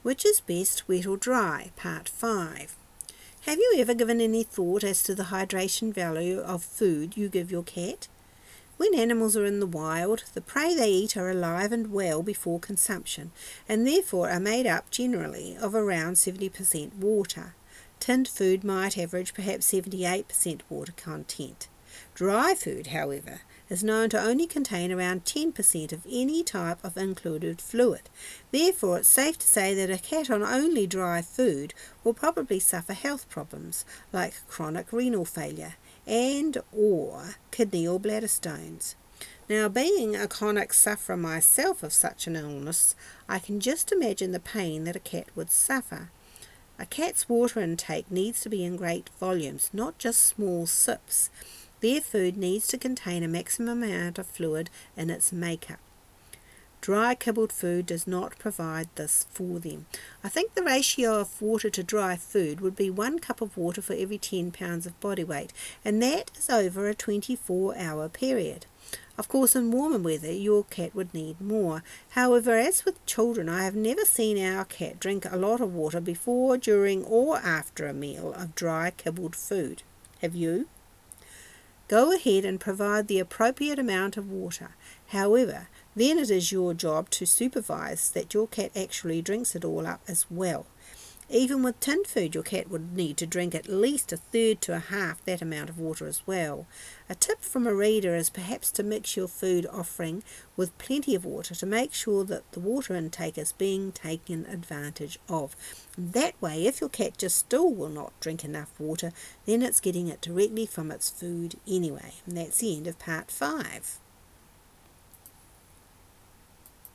Which is best, wet or dry? Part 5. Have you ever given any thought as to the hydration value of food you give your cat? When animals are in the wild, the prey they eat are alive and well before consumption, and therefore are made up generally of around 70% water. Tinned food might average perhaps 78% water content. Dry food, however, is known to only contain around 10% of any type of included fluid. Therefore, it's safe to say that a cat on only dry food will probably suffer health problems like chronic renal failure and or kidney or bladder stones. Now, being a chronic sufferer myself of such an illness, I can just imagine the pain that a cat would suffer. A cat's water intake needs to be in great volumes, not just small sips. Their food needs to contain a maximum amount of fluid in its makeup. Dry kibbled food does not provide this for them. I think the ratio of water to dry food would be 1 cup of water for every 10 pounds of body weight, and that is over a 24-hour period. Of course, in warmer weather, your cat would need more. However, as with children, I have never seen our cat drink a lot of water before, during, or after a meal of dry kibbled food. Have you? Go ahead and provide the appropriate amount of water. However, then it is your job to supervise that your cat actually drinks it all up as well. Even with tinned food, your cat would need to drink at least a third to a half that amount of water as well. A tip from a reader is perhaps to mix your food offering with plenty of water to make sure that the water intake is being taken advantage of. That way, if your cat just still will not drink enough water, then it's getting it directly from its food anyway. And that's the end of part 5.